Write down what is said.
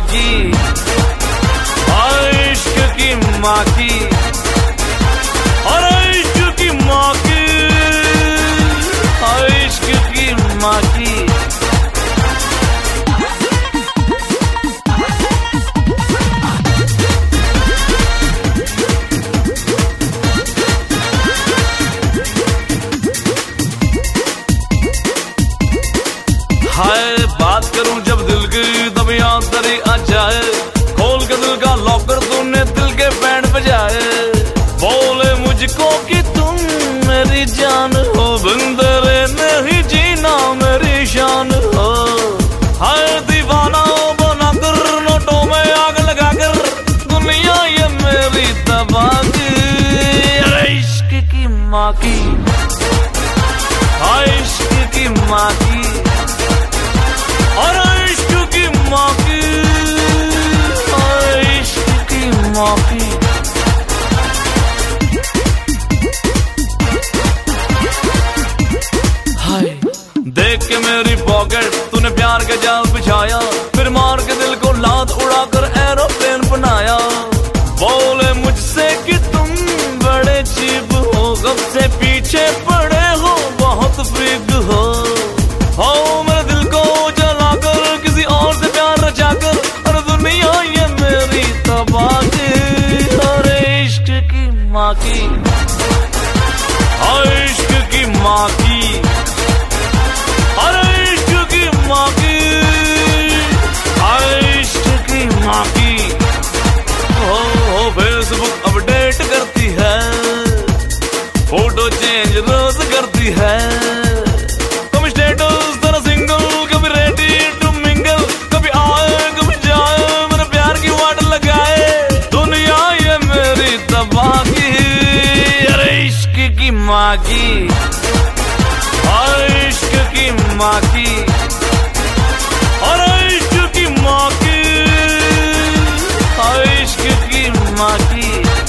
की, इश्क की माँ की, और इश्क की माँ की, इश्क की माँ की। हाय बात करूं जब दिल की तब याद तेरी आ जाए, खोल के दिल का लॉकर तूने दिल के बैंड बजाए। बोले मुझको कि तुम मेरी जान हो, बिन तेरे नहीं जीना मेरी शान हो। हाय दीवाना बना कर नोटों में आग लगा कर, दुनिया ये मेरी तबाह की। इश्क की माँ की, इश्क की माँ की, और इश्क की माँ की, इश्क की माँ की। हाय देख के मेरी पॉकेट तूने प्यार का जाल बिछाया, फिर मार के दिल को लात उड़ाकर एरोप्लेन बनाया। बोले मुझसे कि तुम बड़े चीप हो, कब से पीछे पड़े हो, बहुत फ्रीक हो। मेरे दिल को जलाकर किसी और से प्यार रचाकर, और दुनिया ये मेरी तबाह की। और इश्क की माँ की, इश्क की माँ की, और इश्क की माँ की, इश्क की माँ की। हो फेसबुक अपडेट करती है, फोटो चेंज रोज करती है। कभी स्टेटस तेरा सिंगल, कभी रेडी टू मिंगल, कभी आए कभी जाए, मेरे प्यार की वाट लगाए। दुनिया ये मेरी तबाह की। अरे इश्क की माँ की, इश्क की माँ की, और इश्क की माँ की, इश्क की माँ की।